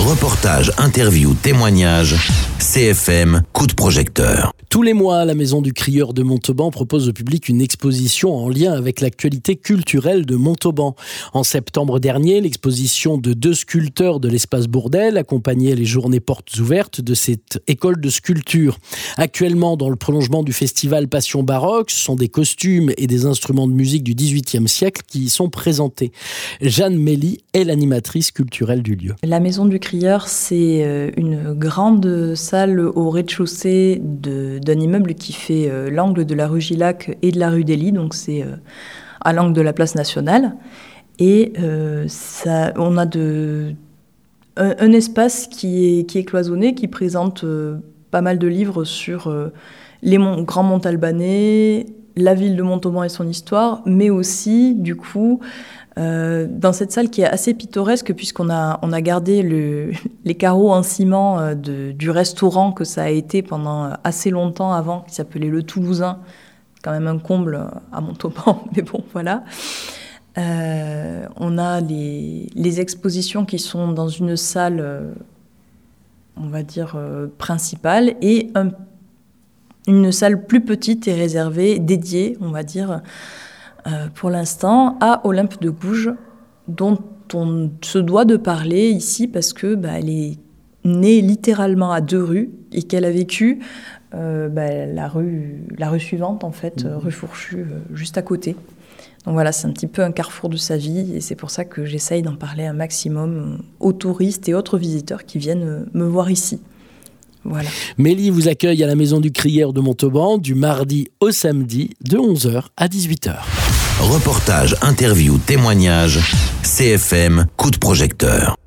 Reportage, interview, témoignage, CFM, coup de projecteur. Tous les mois, la Maison du Crieur de Montauban propose au public une exposition en lien avec l'actualité culturelle de Montauban. En septembre dernier, l'exposition de 2 sculpteurs de l'espace Bourdelle accompagnait les journées portes ouvertes de cette école de sculpture. Actuellement, dans le prolongement du festival Passion Baroque, ce sont des costumes et des instruments de musique du XVIIIe siècle qui y sont présentés. Jeanne Mély est l'animatrice culturelle du lieu. La Maison du Crieur, c'est une grande salle au rez-de-chaussée d'un immeuble qui fait l'angle de la rue Gillac et de la rue d'Élie, donc c'est à l'angle de la place Nationale. Et on a un espace qui est cloisonné, qui présente pas mal de livres sur les grands monts albanais, la ville de Montauban et son histoire, mais aussi, du coup, dans cette salle qui est assez pittoresque, puisqu'on a gardé les carreaux en ciment du restaurant que ça a été pendant assez longtemps avant, qui s'appelait Le Toulousain, quand même un comble à Montauban, mais bon, voilà. On a les expositions qui sont dans une salle, on va dire, principale, et une salle plus petite et réservée, dédiée, on va dire, pour l'instant, à Olympe de Gouges, dont on se doit de parler ici parce que elle est née littéralement à 2 rues et qu'elle a vécu la rue suivante, en fait, rue Fourchue, juste à côté. Donc voilà, c'est un petit peu un carrefour de sa vie et c'est pour ça que j'essaye d'en parler un maximum aux touristes et autres visiteurs qui viennent me voir ici. Voilà. Mély vous accueille à la Maison du Crieur de Montauban du mardi au samedi de 11h à 18h. Reportage, interview, témoignage, CFM, coup de projecteur.